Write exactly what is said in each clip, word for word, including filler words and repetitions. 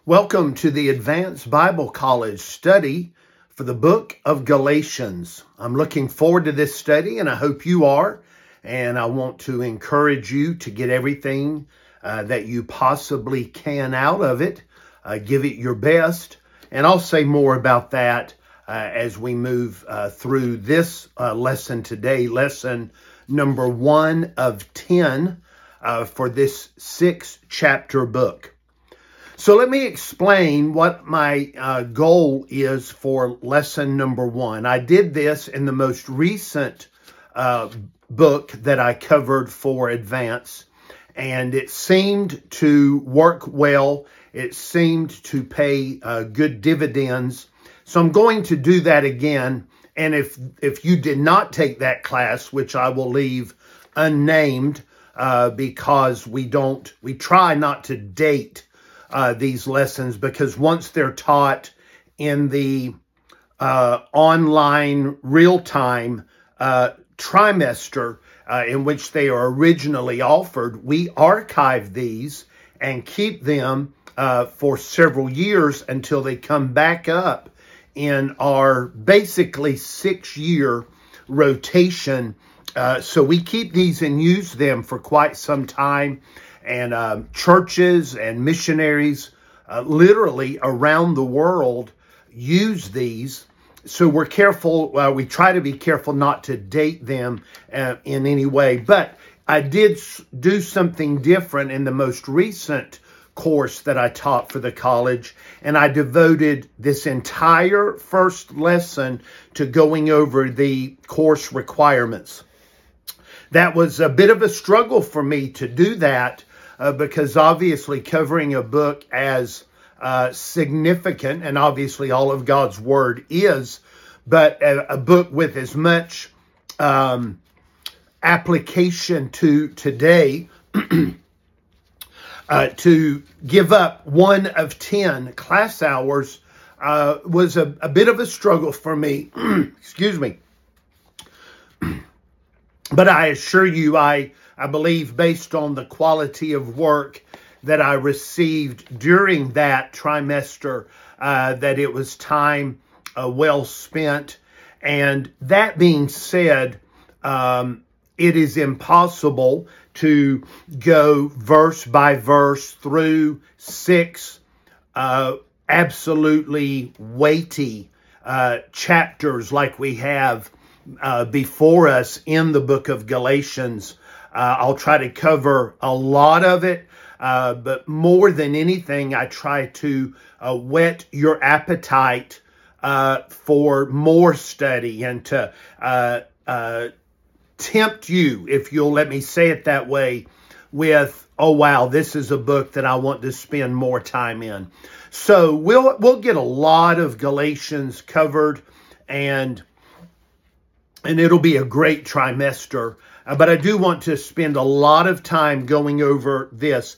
Welcome to the Advanced Bible College study for the book of Galatians. I'm looking forward to this study, and I hope you are. And I want to encourage you to get everything uh, that you possibly can out of it. Uh, give it your best. And I'll say more about that uh, as we move uh, through this uh, lesson today, lesson number one of ten uh, for this six chapter book. So let me explain what my uh, goal is for lesson number one. I did this in the most recent uh, book that I covered for Advance, and it seemed to work well. It seemed to pay uh, good dividends. So I'm going to do that again. And if, if you did not take that class, which I will leave unnamed uh, because we don't, we try not to date Uh, these lessons, because once they're taught in the uh, online real-time uh, trimester uh, in which they are originally offered, we archive these and keep them uh, for several years until they come back up in our basically six-year rotation. Uh, so we keep these and use them for quite some time. And uh, churches and missionaries uh, literally around the world use these. So we're careful. Uh, we try to be careful not to date them uh, in any way. But I did do something different in the most recent course that I taught for the college. And I devoted this entire first lesson to going over the course requirements. That was a bit of a struggle for me to do that. Uh, because obviously covering a book as uh, significant, and obviously all of God's Word is, but a, a book with as much um, application to today, uh, to give up one of ten class hours uh, was a, a bit of a struggle for me. Excuse me. But I assure you, I... I believe based on the quality of work that I received during that trimester, uh, that it was time uh, well spent. And that being said, um, it is impossible to go verse by verse through six uh, absolutely weighty uh, chapters like we have uh, before us in the book of Galatians. Uh, I'll try to cover a lot of it, uh, but more than anything, I try to uh, whet your appetite uh, for more study and to uh, uh, tempt you, if you'll let me say it that way, with, oh, wow, this is a book that I want to spend more time in. So we'll, we'll get a lot of Galatians covered, and, and it'll be a great trimester. Uh, but I do want to spend a lot of time going over this.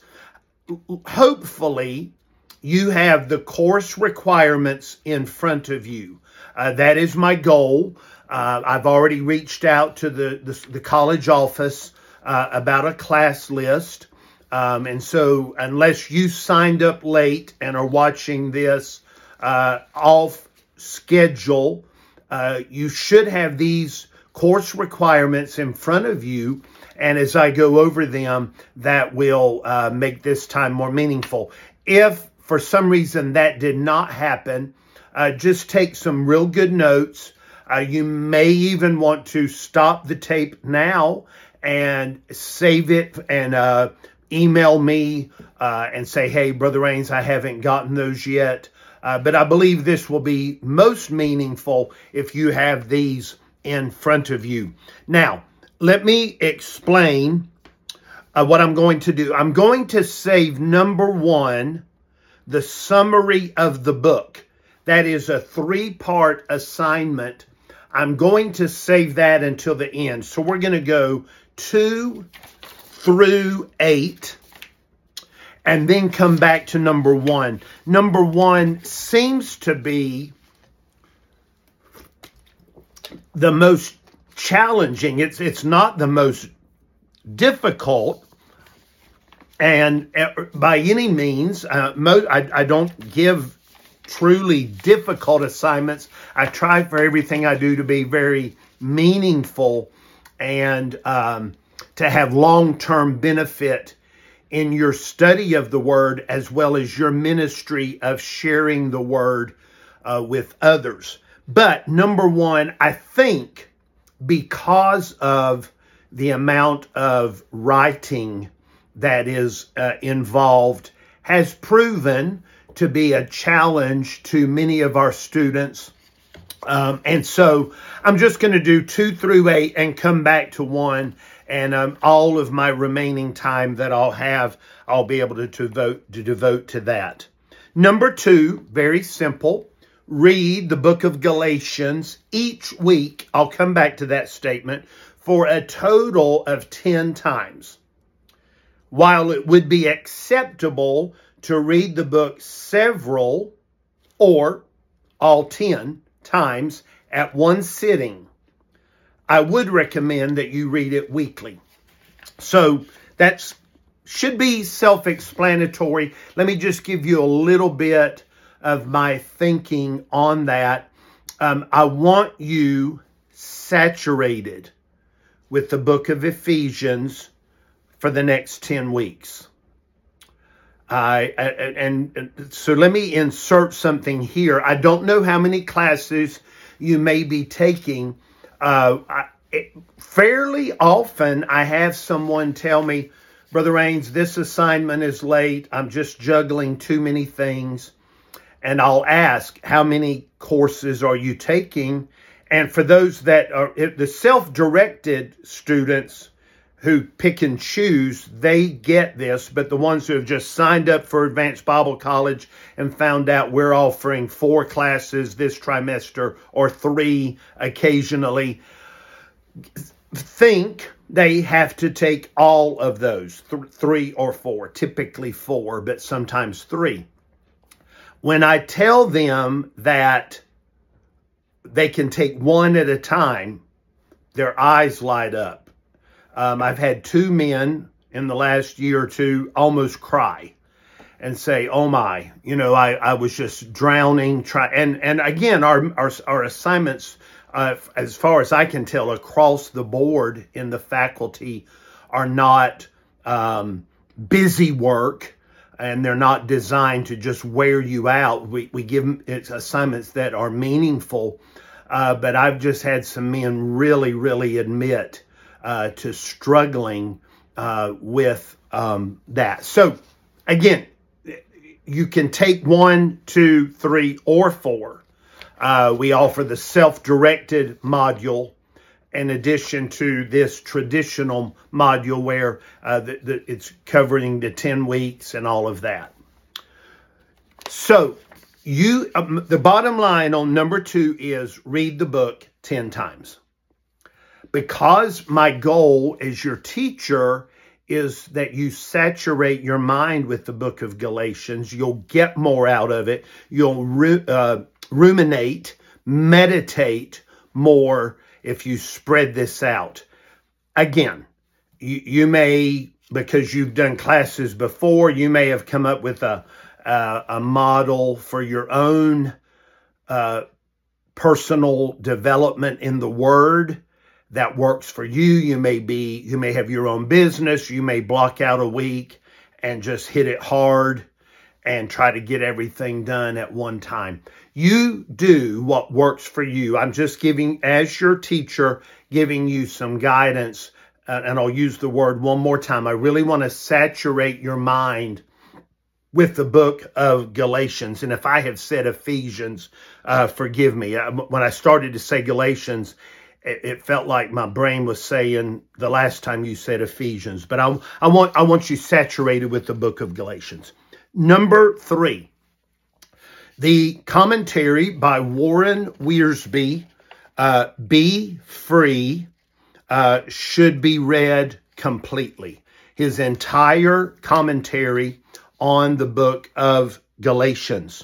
Hopefully, you have the course requirements in front of you. Uh, that is my goal. Uh, I've already reached out to the, the, the college office uh, about a class list. Um, and so unless you signed up late and are watching this uh, off schedule, uh, you should have these course requirements in front of you, and as I go over them, that will uh, make this time more meaningful. If for some reason that did not happen, uh, just take some real good notes. Uh, you may even want to stop the tape now and save it and uh, email me uh, and say, hey, Brother Rains, I haven't gotten those yet. Uh, but I believe this will be most meaningful if you have these in front of you. Now, let me explain uh, what I'm going to do. I'm going to save number one, the summary of the book. That is a three-part assignment. I'm going to save that until the end. So we're going to go two through eight and then come back to number one. Number one seems to be the most challenging. It's it's not the most difficult, And by any means, uh, mo- I, I don't give truly difficult assignments. I try for everything I do to be very meaningful and um, to have long-term benefit in your study of the Word as well as your ministry of sharing the Word uh, with others. But number one, I think because of the amount of writing that is uh, involved has proven to be a challenge to many of our students. Um, and so I'm just going to do two through eight and come back to one. And um, all of my remaining time that I'll have, I'll be able to, to, vote, to devote to that. Number two, very simple. Read the book of Galatians each week. I'll come back to that statement for a total of ten times. While it would be acceptable to read the book several or all ten times at one sitting, I would recommend that you read it weekly. So that should be self-explanatory. Let me just give you a little bit of my thinking on that. Um, I want you saturated with the book of Ephesians for the next ten weeks. Uh, and, and so let me insert something here. I don't know how many classes you may be taking. Uh, I, it, fairly often I have someone tell me, Brother Rains, this assignment is late. I'm just juggling too many things. And I'll ask, how many courses are you taking? And for those that are the self-directed students who pick and choose, they get this. But the ones who have just signed up for Advanced Bible College and found out we're offering four classes this trimester or three occasionally, think they have to take all of those, th- three or four, typically four, but sometimes three. When I tell them that they can take one at a time, their eyes light up. Um, I've had two men in the last year or two almost cry and say, oh my, you know, I, I was just drowning. Try and, and again, our, our, our assignments, uh, as far as I can tell, across the board in the faculty are not um, busy work. And they're not designed to just wear you out. We we give them it's assignments that are meaningful. Uh, but I've just had some men really, really admit uh, to struggling uh, with um, that. So, again, you can take one, two, three, or four. Uh, we offer the self-directed module in addition to this traditional module where uh, the, the, it's covering the ten weeks and all of that. So you, um, the bottom line on number two is read the book ten times. Because my goal as your teacher is that you saturate your mind with the book of Galatians, you'll get more out of it. You'll ru- uh, ruminate, meditate more if you spread this out. Again, you, you may, because you've done classes before, you may have come up with a, a, a model for your own uh, personal development in the Word that works for you. You may be, you may have your own business. You may block out a week and just hit it hard and try to get everything done at one time. You do what works for you. I'm just giving, as your teacher, giving you some guidance, uh, and I'll use the word one more time. I really want to saturate your mind with the book of Galatians. And if I have said Ephesians, uh, forgive me. When I started to say Galatians, it, it felt like my brain was saying the last time you said Ephesians. But I, I want, I want you saturated with the book of Galatians. Number three, the commentary by Warren Wiersbe, uh, Be Free, uh, should be read completely. His entire commentary on the book of Galatians.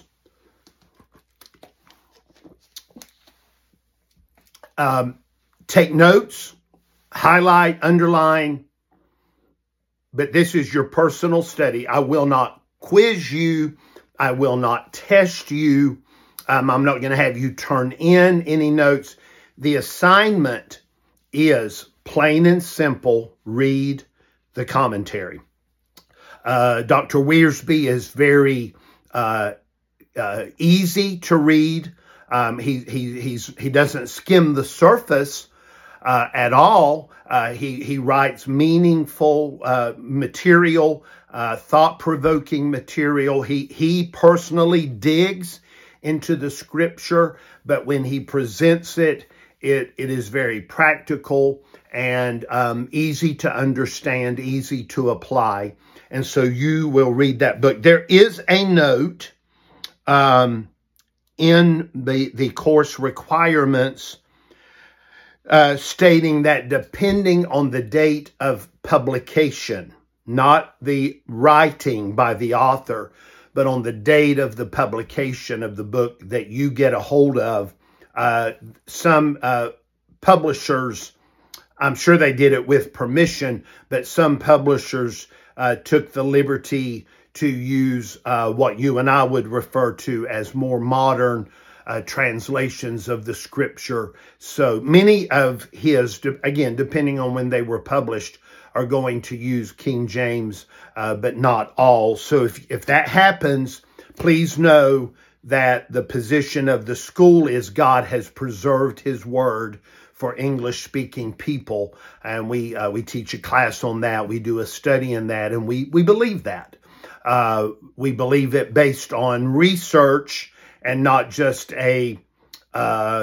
Um, take notes, highlight, underline, but this is your personal study. I will not quiz you. I will not test you. Um, I'm not going to have you turn in any notes. The assignment is plain and simple, read the commentary. Uh, Doctor Wiersbe is very uh, uh, easy to read. Um, he he he's he doesn't skim the surface uh, at all. Uh, he he writes meaningful uh, material, uh, thought-provoking material. He he personally digs into the scripture, but when he presents it, it it is very practical and um, easy to understand, easy to apply. And so you will read that book. There is a note um, in the, the course requirements uh, stating that depending on the date of publication, not the writing by the author, but on the date of the publication of the book that you get a hold of, uh, some uh, publishers, I'm sure they did it with permission, but some publishers Uh, took the liberty to use uh, what you and I would refer to as more modern uh, translations of the scripture. So many of his, again, depending on when they were published, are going to use King James, uh, but not all. So if, if that happens, please know that the position of the school is God has preserved his word for English-speaking people, and we uh, we teach a class on that. We do a study in that, and we we believe that. Uh, we believe it based on research and not just a uh,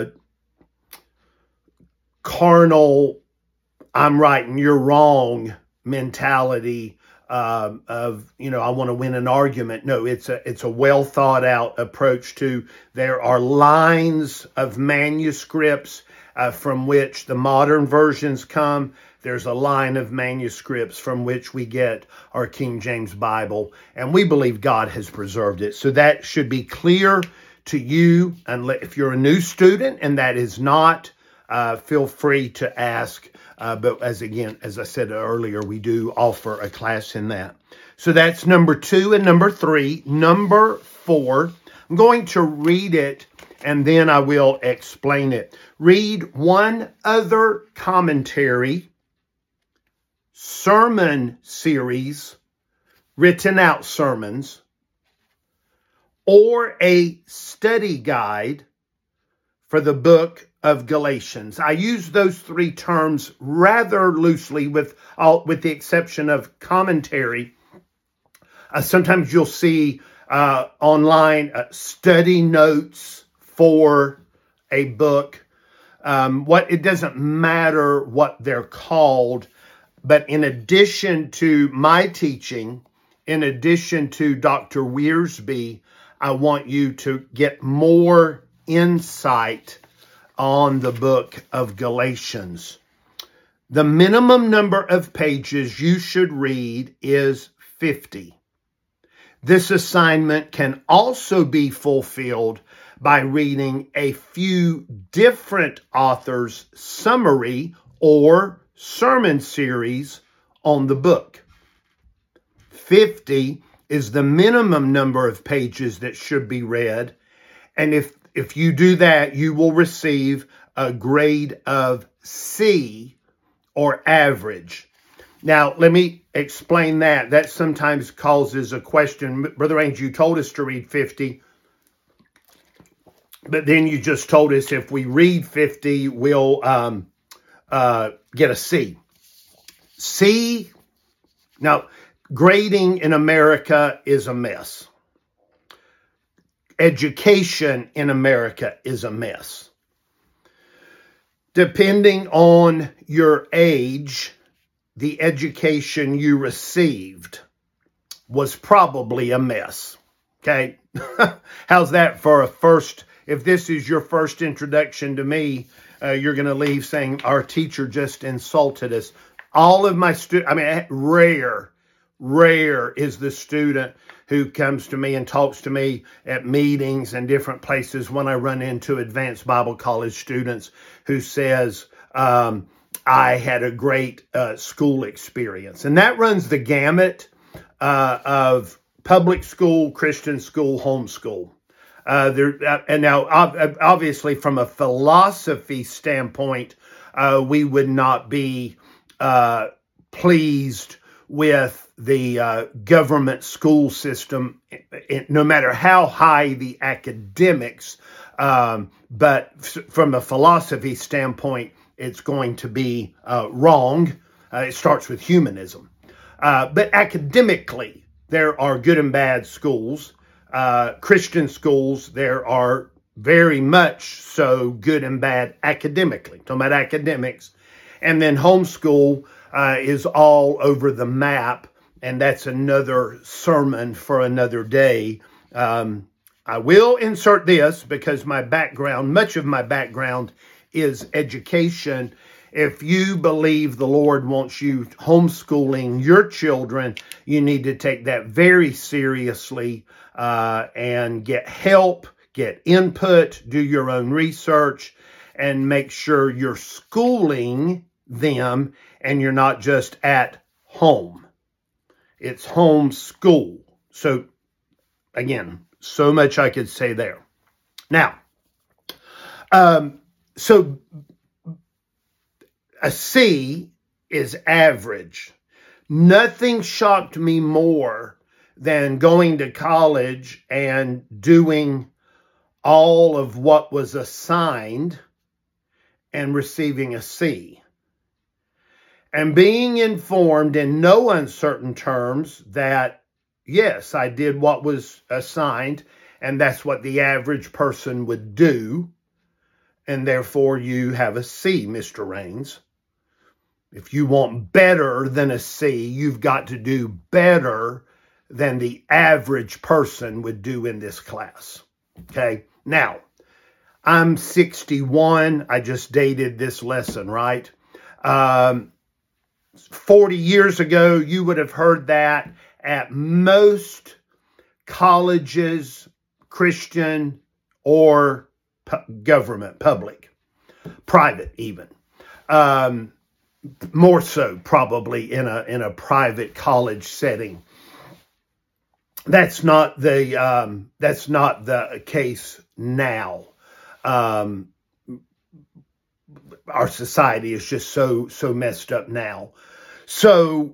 carnal, I'm right and you're wrong mentality uh, of, you know, I want to win an argument. No, it's a it's a well thought out approach to, there are lines of manuscripts Uh, from which the modern versions come. There's a line of manuscripts from which we get our King James Bible, and we believe God has preserved it. So that should be clear to you. And if you're a new student and that is not, uh, feel free to ask. Uh, but as again, as I said earlier, we do offer a class in that. So that's number two and number three. Number four, I'm going to read it and then I will explain it. Read one other commentary, sermon series, written out sermons, or a study guide for the book of Galatians. I use those three terms rather loosely, with all, with the exception of commentary. Uh, sometimes you'll see uh, online uh, study notes for a book. Um, what it doesn't matter what they're called, but in addition to my teaching, in addition to Doctor Wiersbe, I want you to get more insight on the book of Galatians. The minimum number of pages you should read is fifty. This assignment can also be fulfilled by reading a few different authors' summary or sermon series on the book. fifty is the minimum number of pages that should be read. And if, if you do that, you will receive a grade of C, or average. Now, let me explain that. That sometimes causes a question. Brother Angel, you told us to read fifty, but then you just told us if we read fifty, we'll um, uh, get a C. C, now, grading in America is a mess. Education in America is a mess. Depending on your age, the education you received was probably a mess. Okay? How's that for a first? If this is your first introduction to me, uh, you're going to leave saying our teacher just insulted us. All of my students, I mean, rare, rare is the student who comes to me and talks to me at meetings and different places when I run into advanced Bible college students who says, um, I had a great uh, school experience. And that runs the gamut uh, of public school, Christian school, homeschool. Uh, there, uh, and now, obviously, from a philosophy standpoint, uh, we would not be uh, pleased with the uh, government school system, no matter how high the academics. Um, but f- from a philosophy standpoint, it's going to be uh, wrong. Uh, it starts with humanism. Uh, but academically, there are good and bad schools. Uh, Christian schools, there are very much so good and bad academically. Talking about academics. And then homeschool uh, is all over the map. And that's another sermon for another day. Um, I will insert this because my background, much of my background is education. If you believe the Lord wants you homeschooling your children, you need to take that very seriously uh, and get help, get input, do your own research, and make sure you're schooling them and you're not just at home. It's home school. So, again, so much I could say there. Now, um, so a C is average. Nothing shocked me more than going to college and doing all of what was assigned and receiving a C. And being informed in no uncertain terms that, yes, I did what was assigned, and that's what the average person would do, and therefore you have a C, Mister Rains. If you want better than a C, you've got to do better than the average person would do in this class. Okay? Now, I'm sixty-one. I just dated this lesson, right? Um, forty years ago, you would have heard that at most colleges, Christian or pu- government, public, private even. Um, more so probably in a in a private college setting. That's not the um, that's not the case now. Um, our society is just so so messed up now. So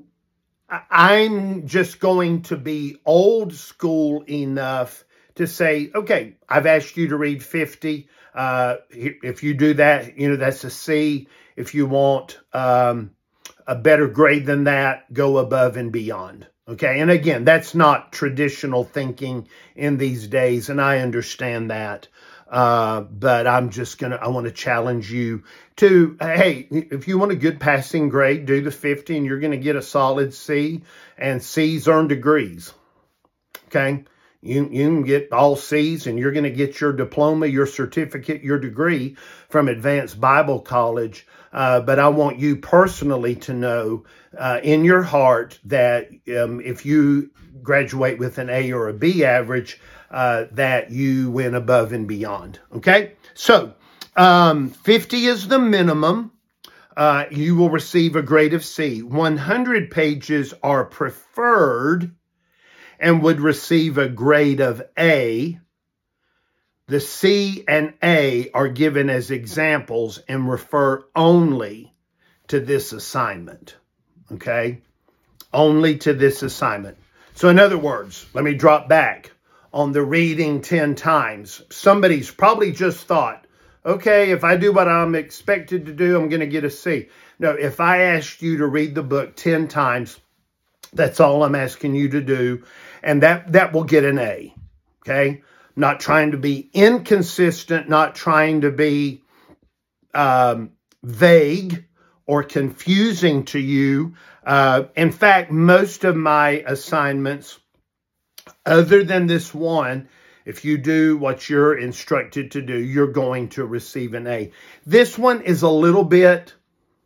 I'm just going to be old school enough to say, okay, I've asked you to read fifty. Uh, if you do that, you know, that's a C. If you want um, a better grade than that, go above and beyond. Okay. And again, that's not traditional thinking in these days. And I understand that. Uh, but I'm just going to, I want to challenge you to, hey, if you want a good passing grade, do the fifty and you're going to get a solid C, and C's earn degrees. Okay. You, you can get all C's and you're going to get your diploma, your certificate, your degree from Advanced Bible College. Uh, but I want you personally to know uh, in your heart that um, if you graduate with an A or a B average, uh, that you went above and beyond. Okay? So um, fifty is the minimum. Uh, you will receive a grade of C. one hundred pages are preferred and would receive a grade of A. The C and A are given as examples and refer only to this assignment. Okay? Only to this assignment. So in other words, let me drop back on the reading ten times. Somebody's probably just thought, okay, if I do what I'm expected to do, I'm going to get a C. No, if I asked you to read the book ten times, that's all I'm asking you to do. And that, that will get an A. Okay? Not trying to be inconsistent, not trying to be um, vague or confusing to you. Uh, in fact, most of my assignments, other than this one, if you do what you're instructed to do, you're going to receive an A. This one is a little bit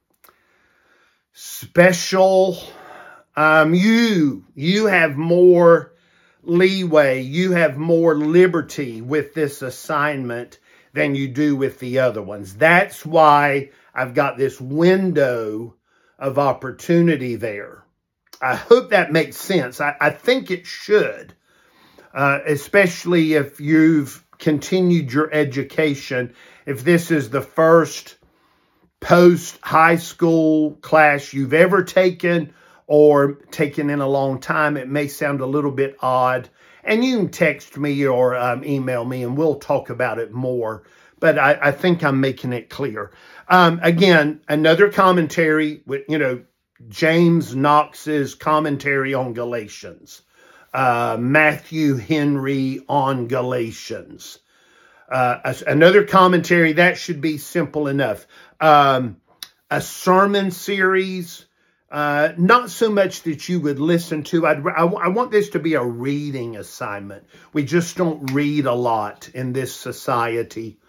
special. Um, you, you have more leeway, you have more liberty with this assignment than you do with the other ones. That's why I've got this window of opportunity there. I hope that makes sense. I, I think it should, uh, especially if you've continued your education. If this is the first post-high school class you've ever taken or taken in a long time, it may sound a little bit odd. And you can text me or um, email me and we'll talk about it more. But I, I think I'm making it clear. Um, again, another commentary with, you know, James Knox's commentary on Galatians. Uh, Matthew Henry on Galatians. Uh, another commentary, that should be simple enough. Um, a sermon series, uh, not so much that you would listen to. I'd, I, I want this to be a reading assignment. We just don't read a lot in this society.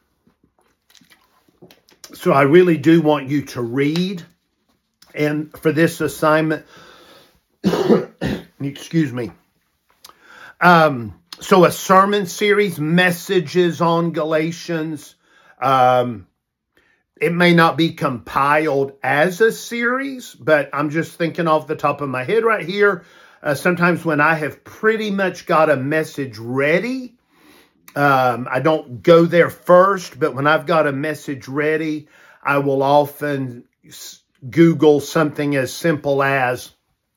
So I really do want you to read. And for this assignment, excuse me, um, so a sermon series, messages on Galatians. Um, it may not be compiled as a series, but I'm just thinking off the top of my head right here. Uh, sometimes when I have pretty much got a message ready, um, I don't go there first, but when I've got a message ready, I will often Google something as simple as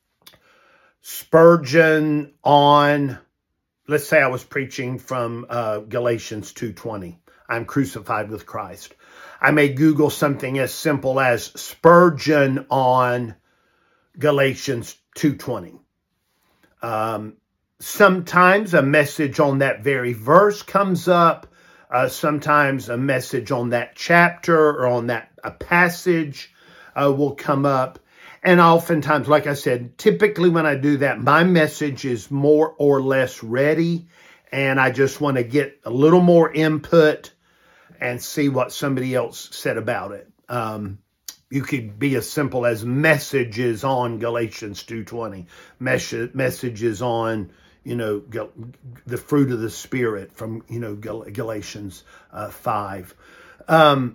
Spurgeon on, let's say I was preaching from uh, Galatians two twenty. I'm crucified with Christ. I may Google something as simple as Spurgeon on Galatians two twenty. Um, sometimes a message on that very verse comes up. Uh, sometimes a message on that chapter or on that a passage uh, will come up. And oftentimes, like I said, typically when I do that, my message is more or less ready. And I just want to get a little more input and see what somebody else said about it. Um, you could be as simple as messages on Galatians two twenty, mes- messages on, you know, Gal- the fruit of the Spirit from, you know, Gal- Galatians uh, five. Um,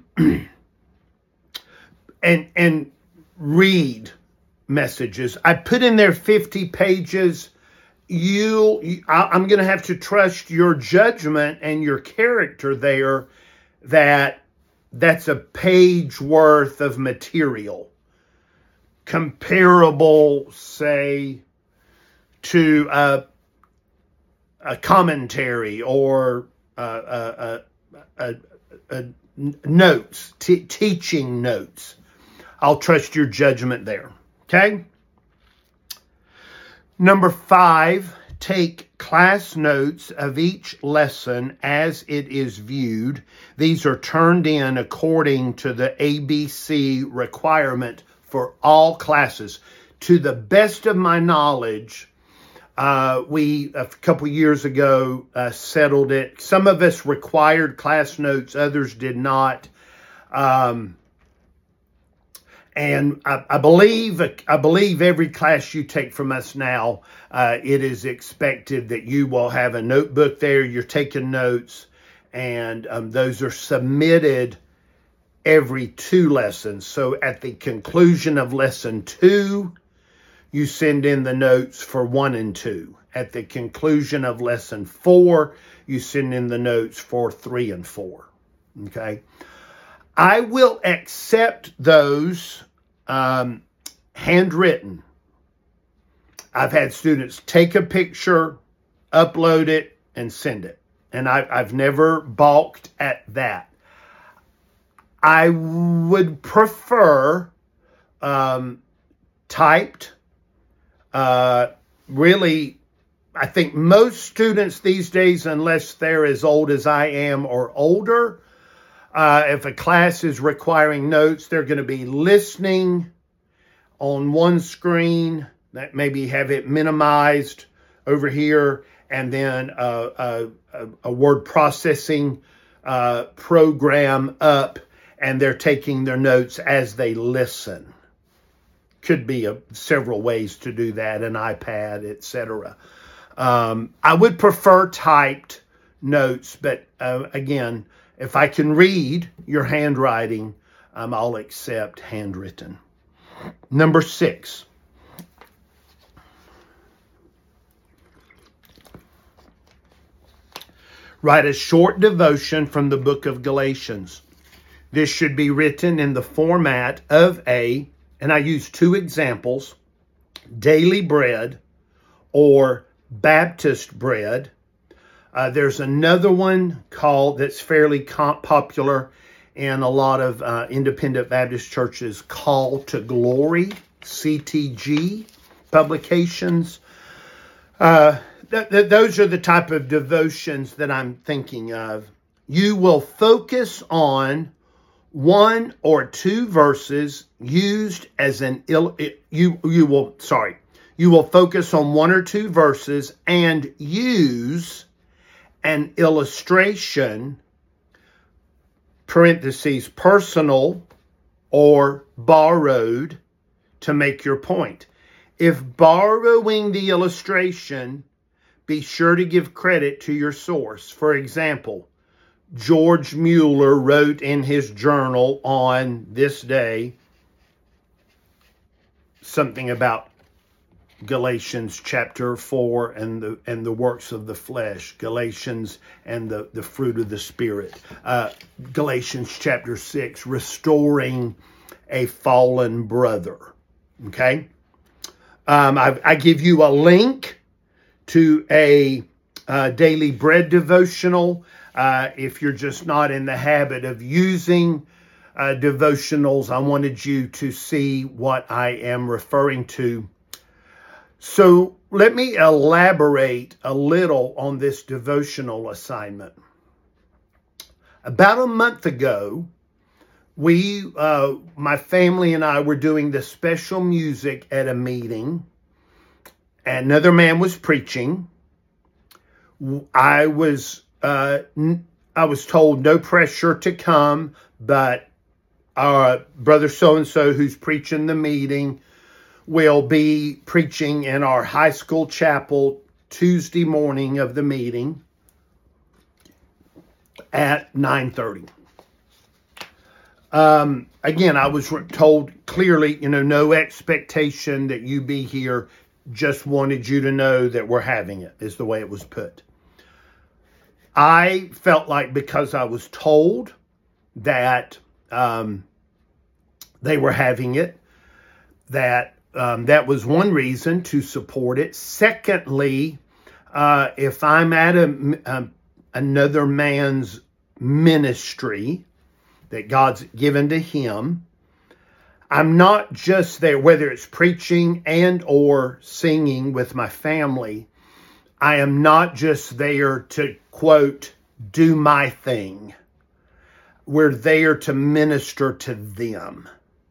and, and read messages. I put in there fifty pages. You, you I, I'm going to have to trust your judgment and your character there that that's a page worth of material comparable, say, to a, a commentary or uh, a, a, a, a notes, t- teaching notes. I'll trust your judgment there. Okay? Number five, take class notes of each lesson as it is viewed. These are turned in according to the A B C requirement for all classes. To the best of my knowledge, uh, we, a couple years ago, uh, settled it. Some of us required class notes, others did not. Um, And I, I believe I believe every class you take from us now, uh, it is expected that you will have a notebook there. You're taking notes, and um, those are submitted every two lessons. So at the conclusion of lesson two, you send in the notes for one and two. At the conclusion of lesson four, you send in the notes for three and four. Okay. I will accept those um, handwritten. I've had students take a picture, upload it, and send it. And I, I've never balked at that. I would prefer um, typed. Uh, really, I think most students these days, unless they're as old as I am or older, Uh, if a class is requiring notes, they're going to be listening on one screen, that maybe have it minimized over here, and then uh, a, a, a word processing uh, program up, and they're taking their notes as they listen. Could be a, several ways to do that, an iPad, et cetera. Um, I would prefer typed notes, but uh, again, if I can read your handwriting, Um, I'll accept handwritten. Number six. Write a short devotion from the book of Galatians. This should be written in the format of a, and I use two examples, Daily Bread or Baptist Bread. Uh, there's another one called that's fairly comp- popular in a lot of uh, independent Baptist churches, Call to Glory, C T G publications. Uh, th- th- those are the type of devotions that I'm thinking of. You will focus on one or two verses used as an ill. You you will sorry. You will focus on one or two verses and use an illustration, parentheses, personal or borrowed, to make your point. If borrowing the illustration, be sure to give credit to your source. For example, George Mueller wrote in his journal on this day something about Galatians chapter four and the and the works of the flesh, Galatians and the, the fruit of the Spirit, uh, Galatians chapter six, restoring a fallen brother. Okay? Um, I, I give you a link to a uh, Daily Bread devotional. Uh, if you're just not in the habit of using uh, devotionals, I wanted you to see what I am referring to. So let me elaborate a little on this devotional assignment. About a month ago, we, uh, my family and I were doing the special music at a meeting. Another man was preaching. I was, uh, I was told no pressure to come, but our brother so-and-so who's preaching the meeting will be preaching in our high school chapel Tuesday morning of the meeting at nine thirty. Um, again, I was told clearly, you know, no expectation that you be here. Just wanted you to know that we're having it, is the way it was put. I felt like because I was told that um, they were having it, that um, that was one reason to support it. Secondly, uh, if I'm at a, a, another man's ministry that God's given to him, I'm not just there, whether it's preaching and or singing with my family, I am not just there to, quote, do my thing. We're there to minister to them.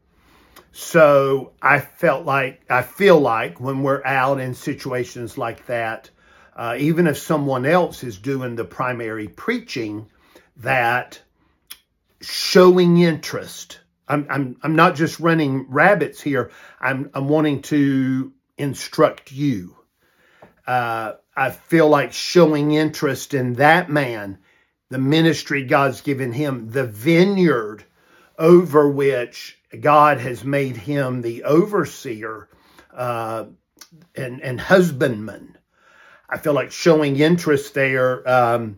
So I felt like, I feel like when we're out in situations like that, uh, even if someone else is doing the primary preaching, that showing interest. I'm I'm I'm not just running rabbits here. I'm I'm wanting to instruct you. Uh, I feel like showing interest in that man, the ministry God's given him, the vineyard over which God has made him the overseer uh, and and husbandman. I feel like showing interest there um,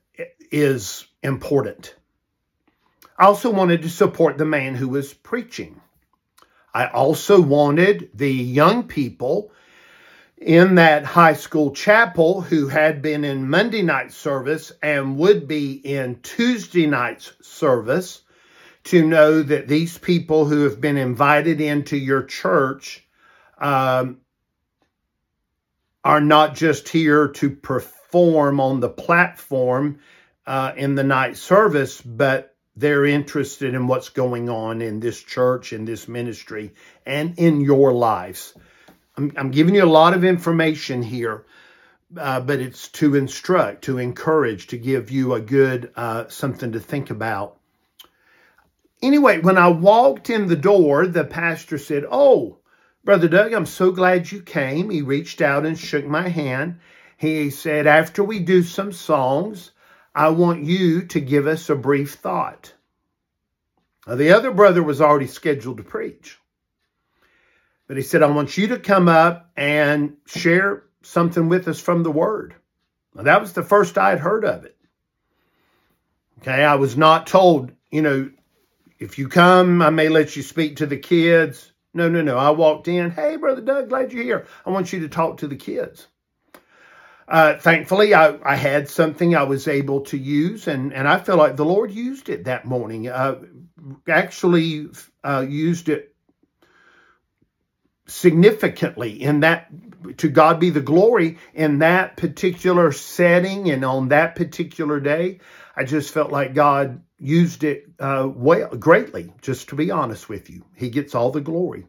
is important. I also wanted to support the man who was preaching. I also wanted the young people in that high school chapel who had been in Monday night service and would be in Tuesday night's service to know that these people who have been invited into your church um, are not just here to perform on the platform uh, in the night service, but they're interested in what's going on in this church, in this ministry, and in your lives. I'm, I'm giving you a lot of information here, uh, but it's to instruct, to encourage, to give you a good uh, something to think about. Anyway, when I walked in the door, the pastor said, "Oh, Brother Doug, I'm so glad you came." He reached out and shook my hand. He said, "After we do some songs, I want you to give us a brief thought." Now, the other brother was already scheduled to preach. But he said, I want you to come up and share something with us from the Word. Now, that was the first I had heard of it. Okay, I was not told, you know, if you come, I may let you speak to the kids. No, no, no. I walked in. Hey, Brother Doug, glad you're here. I want you to talk to the kids. Uh, thankfully, I, I had something I was able to use, and, and I feel like the Lord used it that morning. Uh, actually uh, used it significantly in that, to God be the glory, in that particular setting and on that particular day. I just felt like God used it uh, well, greatly, just to be honest with you. He gets all the glory.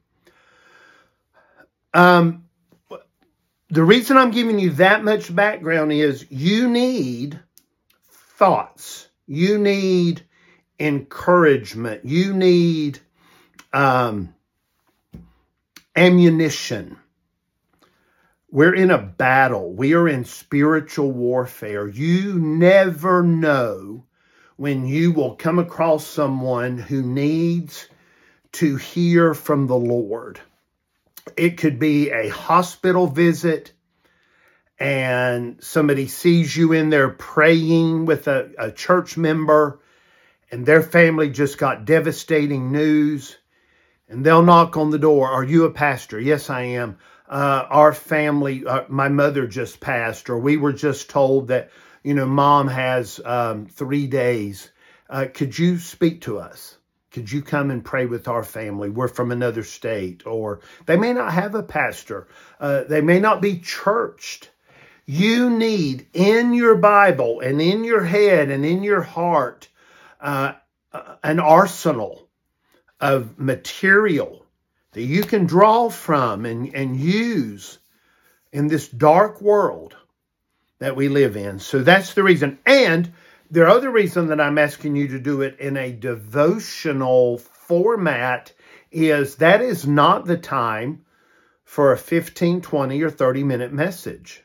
Um, the reason I'm giving you that much background is you need thoughts. You need encouragement. You need um, ammunition. We're in a battle. We are in spiritual warfare. You never know when you will come across someone who needs to hear from the Lord. It could be a hospital visit and somebody sees you in there praying with a, a church member and their family just got devastating news, and they'll knock on the door. Are you a pastor? Yes, I am. Uh, our family, uh, my mother just passed, or we were just told that, you know, mom has um, three days. Uh, could you speak to us? Could you come and pray with our family? We're from another state. Or they may not have a pastor. Uh, they may not be churched. You need in your Bible and in your head and in your heart uh, an arsenal of material that you can draw from and, and use in this dark world that we live in. So that's the reason. And the other reason that I'm asking you to do it in a devotional format is that is not the time for a fifteen, twenty, or thirty minute message.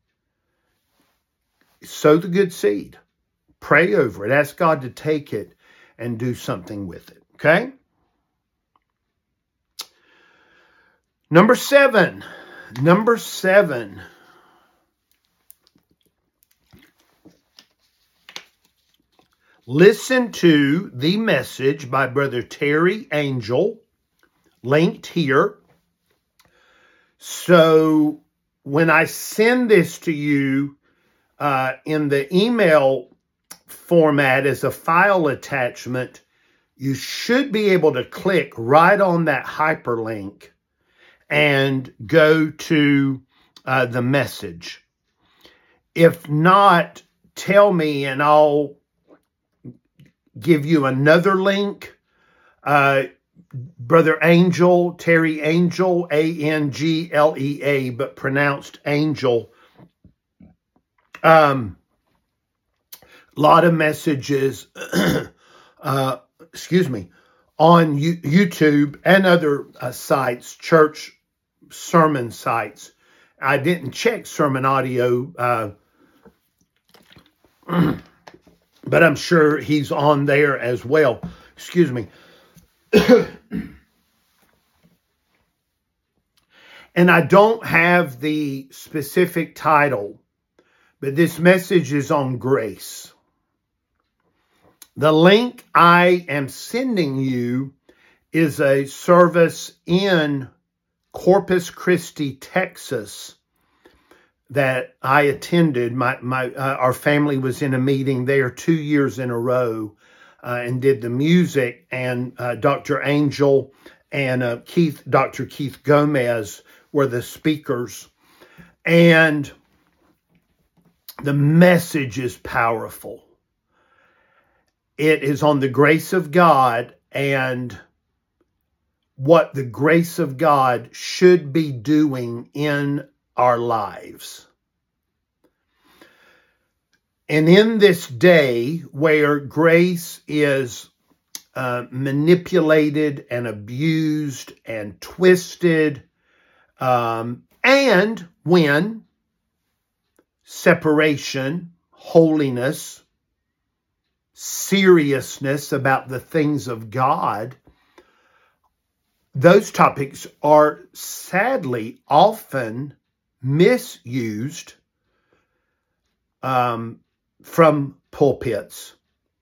Sow the good seed. Pray over it. Ask God to take it and do something with it. Okay? Number seven. Number seven. Listen to the message by Brother Terry Angel, linked here. So when I send this to you uh, in the email format as a file attachment, you should be able to click right on that hyperlink and go to uh, the message. If not, tell me and I'll give you another link. Uh, Brother Angel, Terry Angel, A N G L E A, but pronounced Angel. Um, lot of messages, uh, excuse me, on YouTube and other uh, sites, church sermon sites. I didn't check sermon audio, uh, but I'm sure he's on there as well. Excuse me. And I don't have the specific title, but this message is on grace. The link I am sending you is a service in Corpus Christi, Texas, that I attended. My my uh, our family was in a meeting there two years in a row, uh, and did the music. And uh, Doctor Angel and uh, Keith, Doctor Keith Gomez were the speakers, and the message is powerful. It is on the grace of God and what the grace of God should be doing in our lives. And in this day where grace is uh, manipulated and abused and twisted, um, and when separation, holiness, seriousness about the things of God, those topics are sadly often misused um, from pulpits.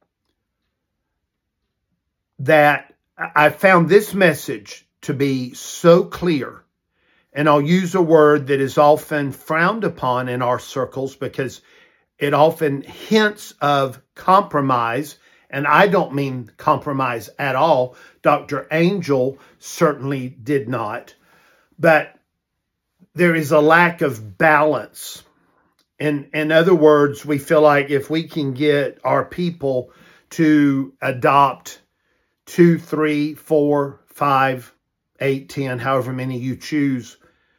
That I found this message to be so clear, and I'll use a word that is often frowned upon in our circles because it often hints of compromise, and I don't mean compromise at all. Doctor Angel certainly did not, but there is a lack of balance. In, in other words, we feel like if we can get our people to adopt two, three, four, five, eight, ten, however many you choose,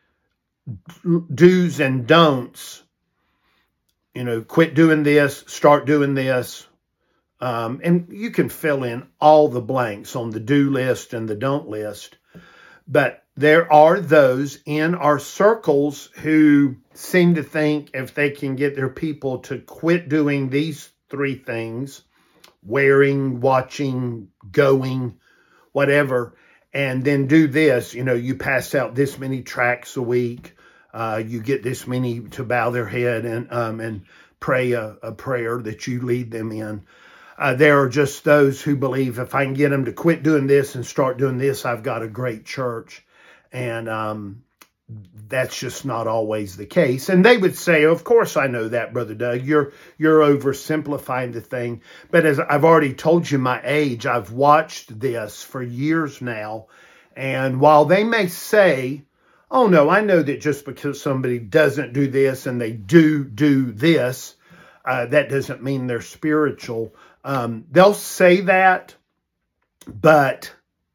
do's and don'ts, you know, quit doing this, start doing this. Um, and you can fill in all the blanks on the do list and the don't list. But there are those in our circles who seem to think if they can get their people to quit doing these three things, wearing, watching, going, whatever, and then do this, you know, you pass out this many tracts a week, uh, you get this many to bow their head and um, and pray a, a prayer that you lead them in. Uh, there are just those who believe if I can get them to quit doing this and start doing this, I've got a great church. And um, that's just not always the case. And they would say, of course I know that, Brother Doug. You're you're oversimplifying the thing. But as I've already told you my age, I've watched this for years now. And while they may say, oh, no, I know that just because somebody doesn't do this and they do do this, uh, that doesn't mean they're spiritual. Um, they'll say that, but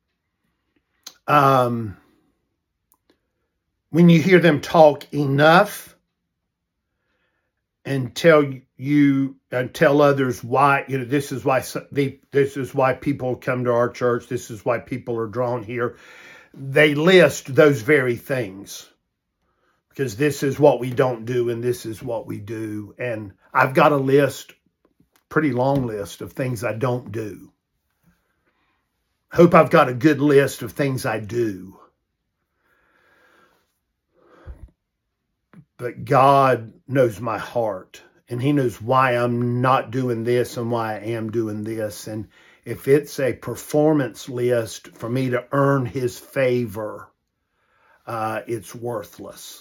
um, when you hear them talk enough and tell you and tell others why, you know, this is why this is why people come to our church, this is why people are drawn here, they list those very things because this is what we don't do and this is what we do. And I've got a list, pretty long list of things I don't do. Hope I've got a good list of things I do. But God knows my heart, and he knows why I'm not doing this and why I am doing this. And if it's a performance list for me to earn his favor, uh, it's worthless.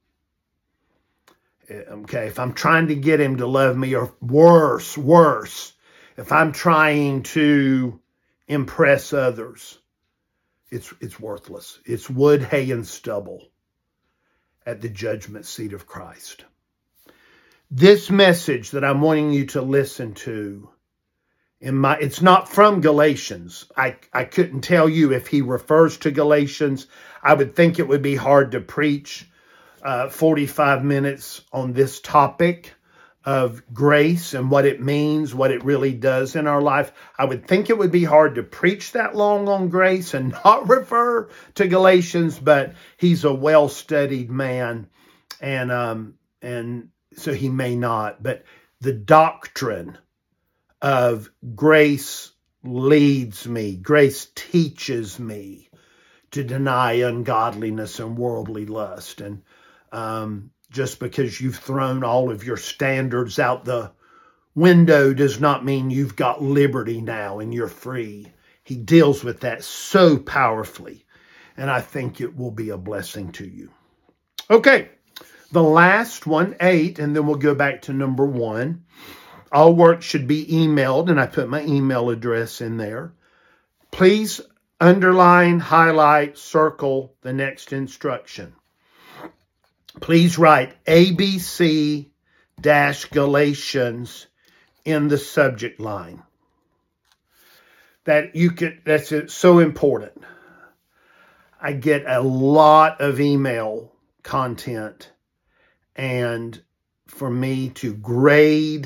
Okay, if I'm trying to get him to love me, or worse, worse, if I'm trying to impress others, it's it's worthless. It's wood, hay, and stubble at the judgment seat of Christ. This message that I'm wanting you to listen to, in my, it's not from Galatians. I, I couldn't tell you if he refers to Galatians. I would think it would be hard to preach uh, forty-five minutes on this topic of grace and what it means, what it really does in our life. I would think it would be hard to preach that long on grace and not refer to Galatians, but he's a well-studied man, and um, and so he may not. But the doctrine of grace leads me, grace teaches me to deny ungodliness and worldly lust. And um, just because you've thrown all of your standards out the window does not mean you've got liberty now and you're free. He deals with that so powerfully, and I think it will be a blessing to you. Okay, the last one, eight, and then we'll go back to number one. All work should be emailed, and I put my email address in there. Please underline, highlight, circle the next instruction. Please write A B C Galatians in the subject line. That you could, that's so important. I get a lot of email content, and for me to grade,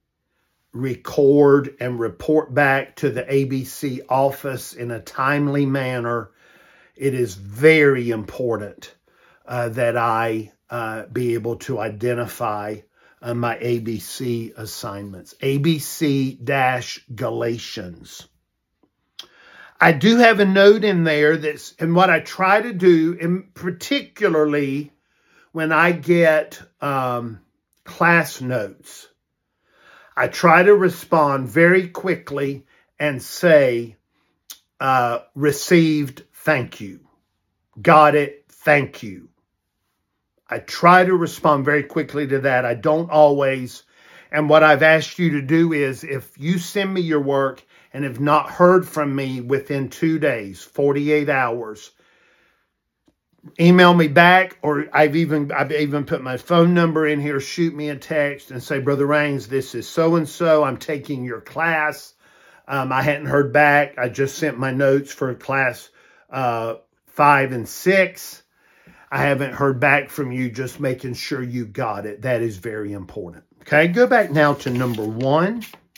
record, and report back to the A B C office in a timely manner, it is very important uh, that I uh, be able to identify uh, my A B C assignments. A B C Galatians. I do have a note in there that's, and what I try to do, and particularly when I get um, class notes, I try to respond very quickly and say, uh, received, thank you. Got it, thank you. I try to respond very quickly to that. I don't always. And what I've asked you to do is, if you send me your work and have not heard from me within two days, forty-eight hours, email me back, or I've even I've even put my phone number in here. Shoot me a text and say, Brother Raines, this is so-and-so. I'm taking your class. Um, I hadn't heard back. I just sent my notes for class uh, five and six. I haven't heard back from you. Just making sure you got it. That is very important. Okay, go back now to number one.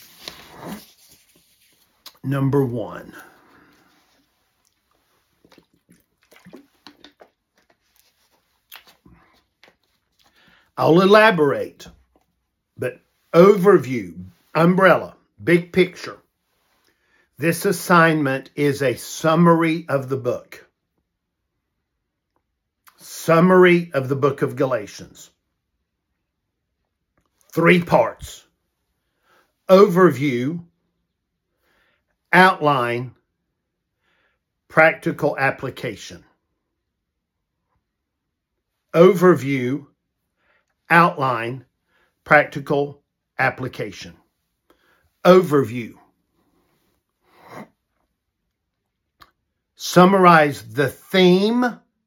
Number one. I'll elaborate, but overview, umbrella, big picture. This assignment is a summary of the book. Summary of the book of Galatians. Three parts. Overview, outline, practical application. Overview, outline, practical application. Overview. Summarize the theme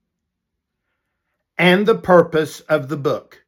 and the purpose of the book.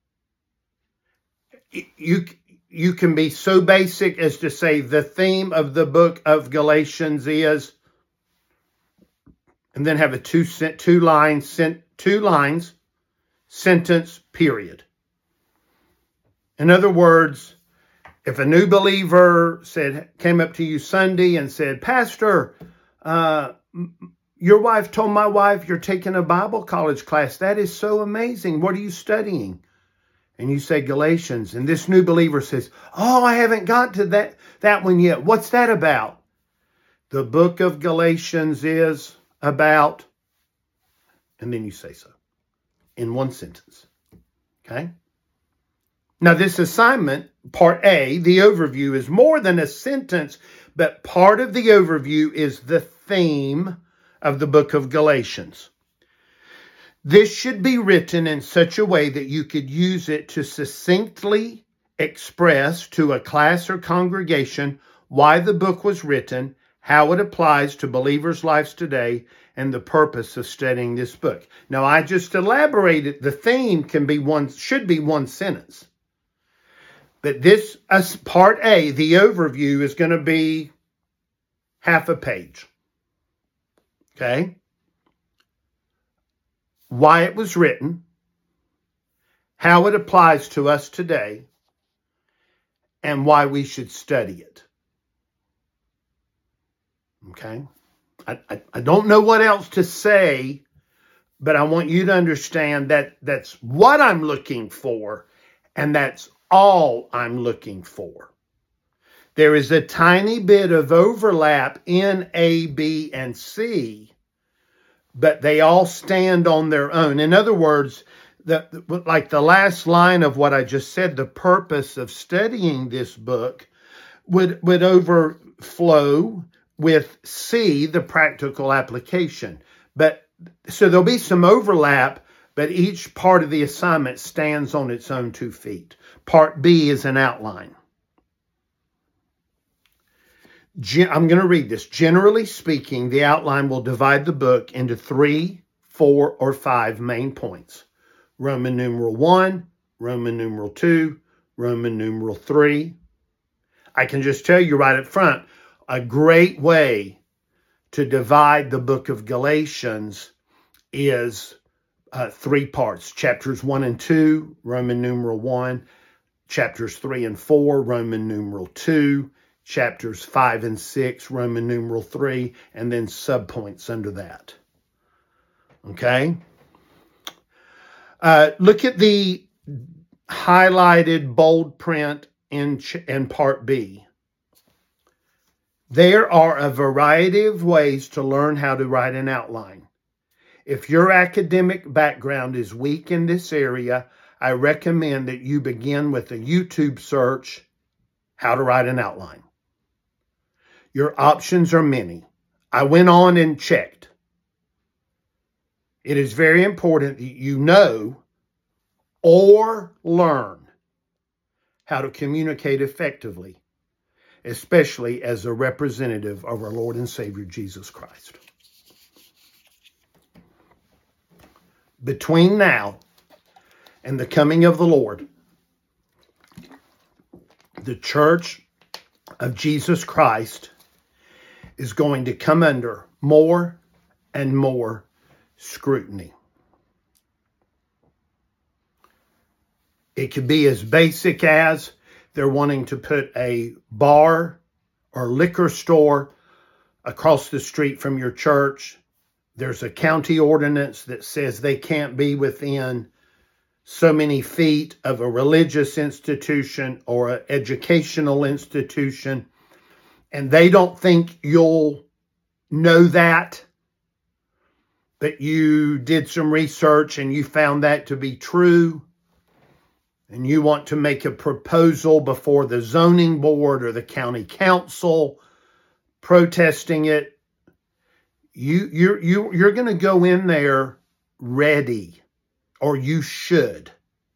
You, you can be so basic as to say the theme of the book of Galatians is, and then have a two, two lines, two lines, sentence, period. In other words, if a new believer said, came up to you Sunday and said, Pastor, uh, your wife told my wife you're taking a Bible college class. That is so amazing. What are you studying? And you say Galatians. And this new believer says, oh, I haven't got to that, that one yet. What's that about? The book of Galatians is about, and then you say so in one sentence. Okay? Now, this assignment, part A, the overview, is more than a sentence, but part of the overview is the theme of the book of Galatians. This should be written in such a way that you could use it to succinctly express to a class or congregation why the book was written, how it applies to believers' lives today, and the purpose of studying this book. Now, I just elaborated. The theme can be one, should be one sentence. But this, as part A, the overview, is going to be half a page. Okay? Why it was written, how it applies to us today, and why we should study it. Okay? I, I, I don't know what else to say, but I want you to understand that that's what I'm looking for, and that's all I'm looking for. There is a tiny bit of overlap in A, B, and C, but they all stand on their own. In other words, the, like the last line of what I just said, the purpose of studying this book would, would overflow with C, the practical application. But so there'll be some overlap, but each part of the assignment stands on its own two feet. Part B is an outline. I'm going to read this. Generally speaking, the outline will divide the book into three, four, or five main points. Roman numeral one, Roman numeral two, Roman numeral three. I can just tell you right up front, a great way to divide the book of Galatians is uh, three parts. Chapters one and two, Roman numeral one. Chapters three and four, Roman numeral two. Chapters five and six, Roman numeral three, and then subpoints under that. Okay? Uh, look at the highlighted bold print in, in part B. There are a variety of ways to learn how to write an outline. If your academic background is weak in this area, I recommend that you begin with a YouTube search, how to write an outline. Your options are many. I went on and checked. It is very important that you know or learn how to communicate effectively, especially as a representative of our Lord and Savior, Jesus Christ. Between now and the coming of the Lord, the Church of Jesus Christ is going to come under more and more scrutiny. It could be as basic as they're wanting to put a bar or liquor store across the street from your church. There's a county ordinance that says they can't be within so many feet of a religious institution or an educational institution, and they don't think you'll know that, but you did some research and you found that to be true, and you want to make a proposal before the zoning board or the county council protesting it. You, you're, you, you're going to go in there ready, or you should.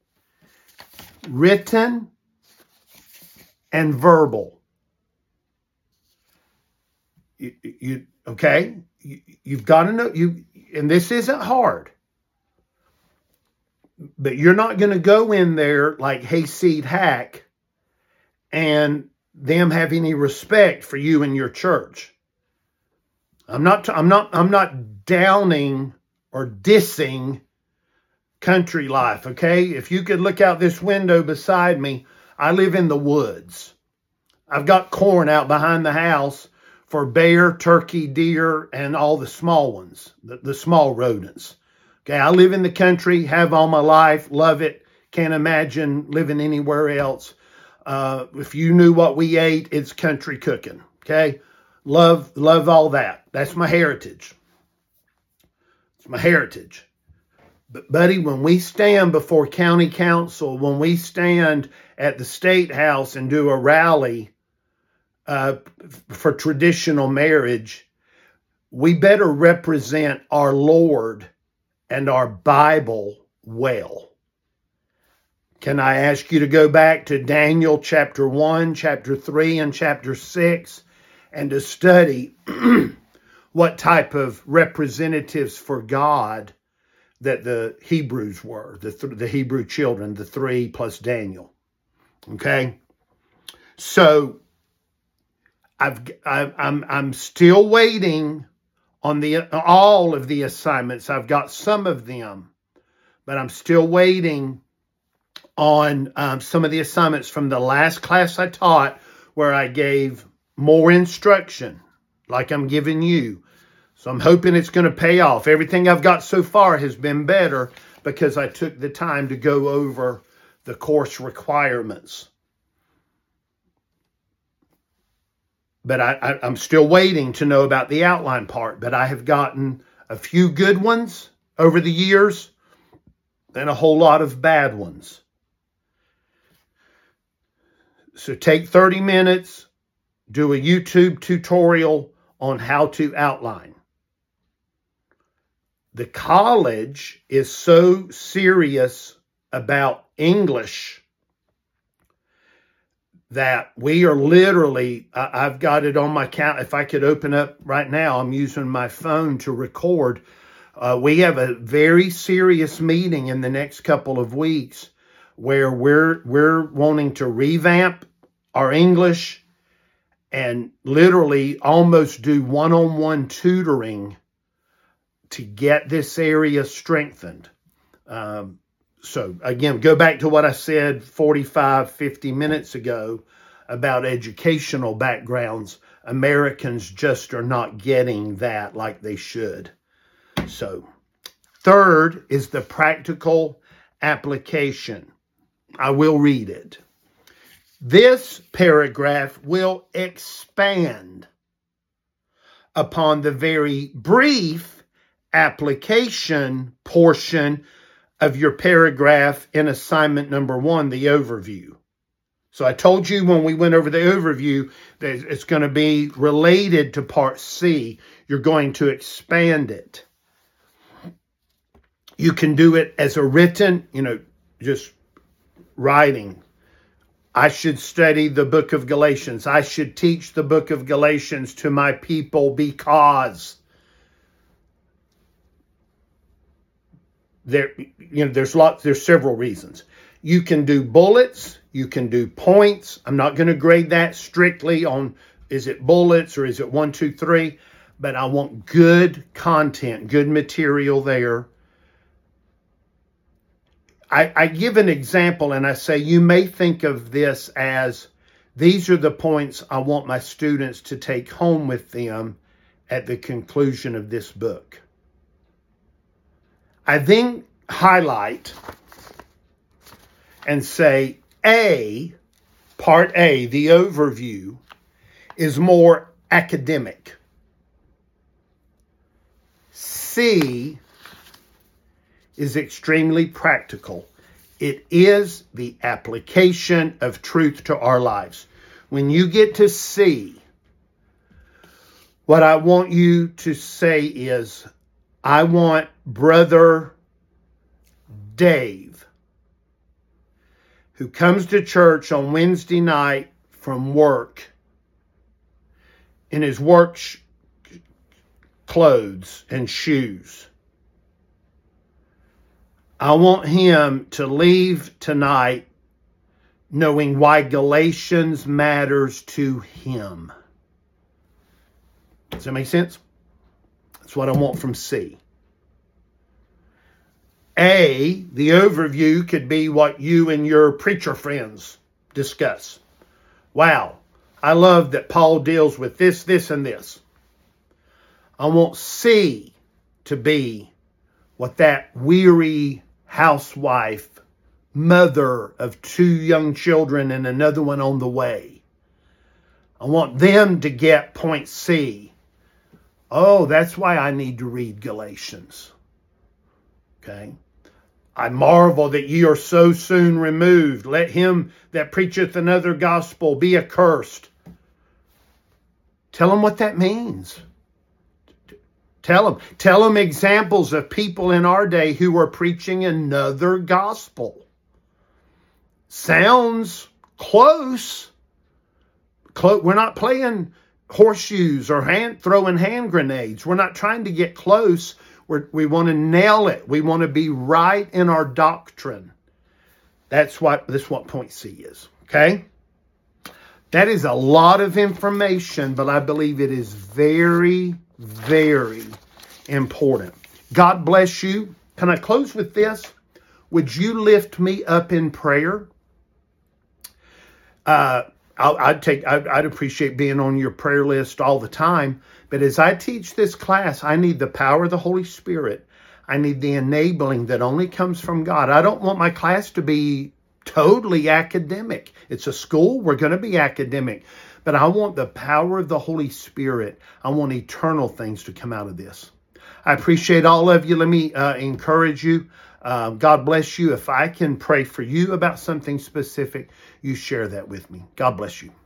Written and verbal. You, you okay? You, you've got to know, you, and this isn't hard. But you're not going to go in there like hayseed hack and them have any respect for you and your church. I'm not, I'm not, I'm not downing or dissing country life, okay? If you could look out this window beside me, I live in the woods. I've got corn out behind the house for bear, turkey, deer, and all the small ones, the, the small rodents. Okay, I live in the country, have all my life, love it, can't imagine living anywhere else. Uh, if you knew what we ate, it's country cooking, okay? Love, love all that. That's my heritage. It's my heritage. But, buddy, when we stand before county council, when we stand at the state house and do a rally uh, for traditional marriage, we better represent our Lord and our Bible well. Can I ask you to go back to Daniel chapter one, chapter three, and chapter six, and to study what type of representatives for God that the Hebrews were, the, th- the Hebrew children, the three plus Daniel. Okay? So, I've, I, I'm, I'm still waiting on the all of the assignments. I've got some of them, but I'm still waiting on um, some of the assignments from the last class I taught, where I gave more instruction like I'm giving you. So I'm hoping it's going to pay off. Everything I've got so far has been better because I took the time to go over the course requirements. But I, I, I'm still waiting to know about the outline part. But I have gotten a few good ones over the years and a whole lot of bad ones. So take thirty minutes, do a YouTube tutorial on how to outline. The college is so serious about English that we are literally, I, I've got it on my count. If I could open up right now, I'm using my phone to record. Uh, we have a very serious meeting in the next couple of weeks where we're, we're wanting to revamp our English and literally almost do one-on-one tutoring to get this area strengthened. Um, so again, go back to what I said forty-five, fifty minutes ago about educational backgrounds. Americans just are not getting that like they should. So third is the practical application. I will read it. This paragraph will expand upon the very brief application portion of your paragraph in assignment number one, the overview. So I told you when we went over the overview that it's going to be related to part C. You're going to expand it. You can do it as a written, you know, just writing. I should study the book of Galatians. I should teach the book of Galatians to my people because there, you know, there's lots, there's several reasons. You can do bullets. You can do points. I'm not going to grade that strictly on, is it bullets or is it one, two, three? But I want good content, good material there. I, I give an example and I say, you may think of this as, these are the points I want my students to take home with them at the conclusion of this book. I then highlight and say, A, part A, the overview, is more academic. C is extremely practical. It is the application of truth to our lives. When you get to C, what I want you to say is, I want Brother Dave, who comes to church on Wednesday night from work in his work sh- clothes and shoes. I want him to leave tonight knowing why Galatians matters to him. Does that make sense? That's what I want from C. A, the overview could be what you and your preacher friends discuss. Wow, I love that Paul deals with this, this, and this. I want C to be what that weary housewife, mother of two young children and another one on the way. I want them to get point C. Oh, that's why I need to read Galatians. Okay. I marvel that ye are so soon removed. Let him that preacheth another gospel be accursed. Tell them what that means. Tell them. Tell them examples of people in our day who are preaching another gospel. Sounds close. Close. We're not playing horseshoes or hand, throwing hand grenades. We're not trying to get close. We're, we want to nail it. We want to be right in our doctrine. That's what this what point C is. Okay? That is a lot of information, but I believe it is very, very important. God bless you. Can I close with this? Would you lift me up in prayer? Uh, I'll, I'd take. I'd, I'd appreciate being on your prayer list all the time. But as I teach this class, I need the power of the Holy Spirit. I need the enabling that only comes from God. I don't want my class to be totally academic. It's a school. We're going to be academic. But I want the power of the Holy Spirit. I want eternal things to come out of this. I appreciate all of you. Let me uh, encourage you. Uh, God bless you. If I can pray for you about something specific, you share that with me. God bless you.